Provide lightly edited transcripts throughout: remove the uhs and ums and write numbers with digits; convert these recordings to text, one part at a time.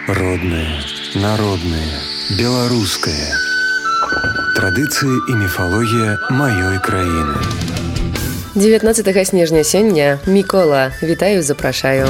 Родное, народное, беларускае. Традыцыі і міфалогія маёй краіны. 19 снежня сёння Мікола. Вітаю, запрашаю.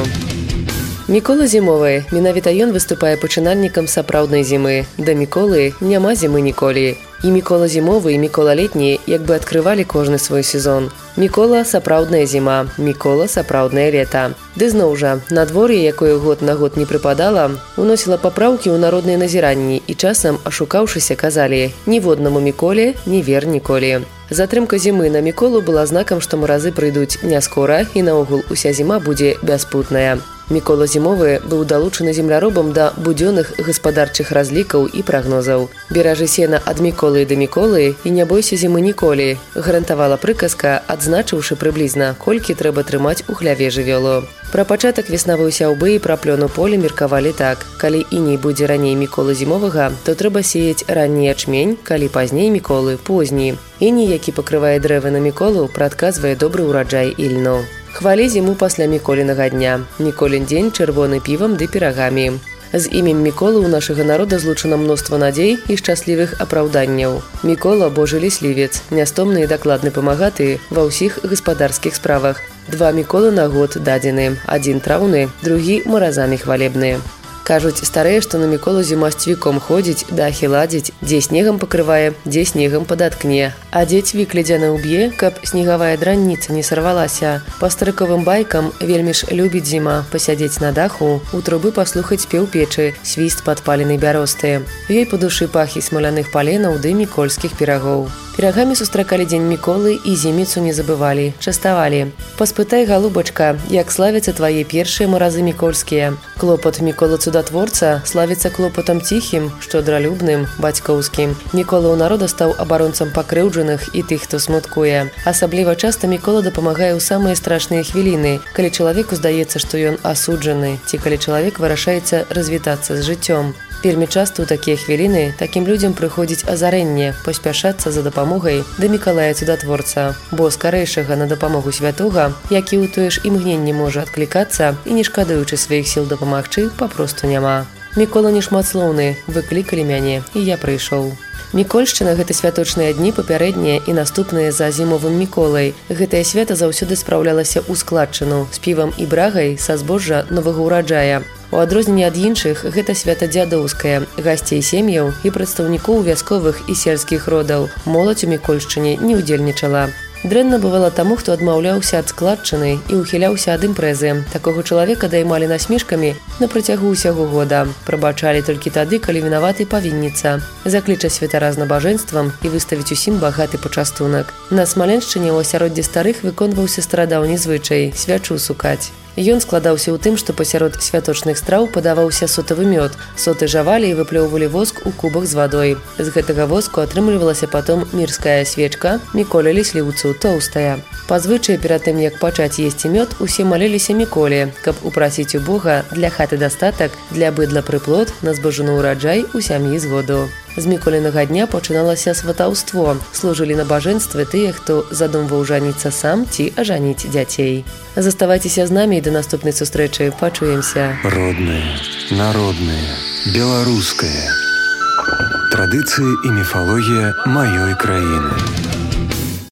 Мікола зімовы. Менавіта ён выступае пачынальнікам сапраўднай зімы. Да Міколы няма зімы ніколі. І Мікола зімовы, і Мікола летні як бы адкрывалі кожны свой сезон. Мікола – сапраўдная зіма, Мікола – сапраўднае лета. Ды зноў жа, надвор'е, якое год на год не прыпадала, уносіла папраўкі ў народныя назіранні і часам, ашукаўшыся, казалі «Ніводнаму Міколе не вер ніколі». Затрымка зімы на Міколу была знакам, што маразы прыйдуць не скора і наогул уся зіма будзе бяспутная. Мікола зімовы быў далучаны земляробам да будзённых гаспадарчых разлікаў і прагнозаў. «Беражы сена ад Міколы да Міколы і не бойся зімы ніколі», гарантавала прыказка, адзначыўшы прыблізна, колькі трэба трымаць у хляве жывёлу. Пра пачатак веснавой сяўбы і пра плён у полі меркавалі так. Калі іней будзе раней Міколы зімовага, то трэба сеяць ранні ячмень, калі пазней Міколы – позні. Іней, які пакрывае дрэвы на Міколу, прадказвае добры ўраджай ільну. Хвалі зіму пасля Міколінага дня. Міколін дзень чырвоны півам ды пірагамі. З імем Міколы ў нашага народа злучана мноства надзей і шчаслівых апраўданняў. Мікола – божы ліслівец, нястомны і дакладны памагаты ва ўсіх гаспадарскіх справах. 2 Міколы на год дадзены, 1 траўны, другі маразамі хвалебны. Кажуць старыя, што на Міколу зіма з цвіком ходзіць, дахі ладзіць, дзе снегам пакрывае, дзе снегам падаткне, а дзе цвік ледзяны ўб'е, каб снегавая дранніца не сарвалася. Па старыковым байкам вельмі ж любіць зіма пасядзець на даху, у трубы паслухаць спеў печы, свіст падпаленай бяросты. Ёй па душы пахі смаляных паленаў ды мікольскіх пірагоў. Пірагамі сустракалі дзень Міколы і зіміцу не забывалі, частавалі. «Паспытай, галубачка, як славяцца твае першыя маразы мікольскія. Клопат Мікола цудатворца славіцца клопатам ціхім, шчодралюбным, бацькоўскім. Мікола ў народа стаў абаронцам пакрыўджаных і тых, хто смуткуе. Асабліва часта Мікола дапамагае ў самыя страшныя хвіліны, калі чалавеку здаецца, што ён асуджаны, ці калі чалавек вырашаецца развітацца з жыццём. Вельмі часта ў такія хвіліны такім людзям прыходзіць азарэнне паспяшацца за дапамогай да Мікалая цудатворца, бо скарэйшага на дапамогу святога, які ў тое ж імгненне можа адклікацца і не шкадуючы сваіх сіл дапамагчы, папросту няма. Мікола нешматслоўны, выклікалі мяне, і я прыйшоў. Мікольшчына – гэта святочныя дні папярэднія і наступныя за зімовым Міколай. Гэтае свята заўсёды спраўлялася ў складчыну з півам і брагай са збожжа новага ўраджая. У адрозненне ад іншых, гэта свята дзядоўскае, гасцей сем'яў і прадстаўнікоў вясковых і сельскіх родаў. Моладзь у Мікольшчыне не ўдзельнічала. Дрэнна бывала таму, хто адмаўляўся ад складчыны і ухіляўся ад імпрэзы. Такога чалавека даймалі насмешкамі на працягу ўсяго года. Прабачалі толькі тады, калі вінаваты павінніца. Заклічаць святара з набажэнствам і выставіць усім багаты пачастунак. На Смаленшчыне ў асяроддзі старых выконваўся старадаўні звычай – свячу сукаць. Ён складаўся ў тым, што пасярод святочных страў падаваўся сотавы мёд. Соты жавалі і выплёўвалі воск у кубах з вадой. З гэтага воску атрымлівалася потом мірская свечка, Міколе лісліўцу тоўстая. Пазвычай перад тым, як пачаць есці мёд, усе маліліся Міколе, каб упрасіць у Бога для хаты дастатак, для быдла прыплод, на збожжаны ўраджай у сям'і згоду. З Міколінага дня пачыналася сватаўство. Служылі набажэнствы тыя, хто задумваў жаніцца сам ці ажаніць дзяцей. Заставайцеся з намі і да наступнай сустрэчы. Пачуемся. Роднае, народнае, беларускае. Традыцыі і міфалогія маёй краіны.